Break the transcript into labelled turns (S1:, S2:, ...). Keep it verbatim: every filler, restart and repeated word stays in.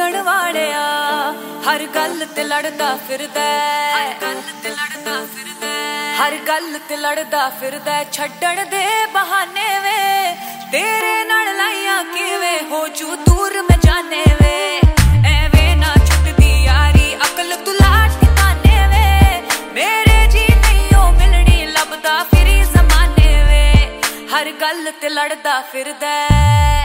S1: ਮੰਗਣ ਵਾਲਿਆ ਹਰ ਗੱਲ ਤੇ ਲੜਦਾ ਫਿਰਦਾ, ਹਰ ਗੱਲ ਤੇ ਲੜਦਾ ਫਿਰਦਾ, ਹਰ ਗੱਲ ਤੇ ਲੜਦਾ ਫਿਰਦਾ। ਛੱਡਣ ਦੇ ਬਹਾਨੇ ਵੇ ਤੇਰੇ ਨਾਲ ਲਾਈਆਂ ਕਿਵੇਂ ਹੋ ਜੂ ਦੂਰ ਮੈਂ ਜਾਣੇ ਵੇ। ਐਵੇਂ ਨਾ ਛੁੱਟਦੀ ਯਾਰੀ ਅਕਲ ਤੂੰ ਲਾ ਟਿਕਾਣੇ ਵੇ। ਮੇਰੇ ਜੀ ਨਹੀਂ ਉਹ ਮਿਲਣੀ ਲੱਭਦਾ ਫਿਰੀ ਜ਼ਮਾਨੇ ਵੇ। ਹਰ ਗੱਲ ਤੇ ਲੜਦਾ ਫਿਰਦਾ।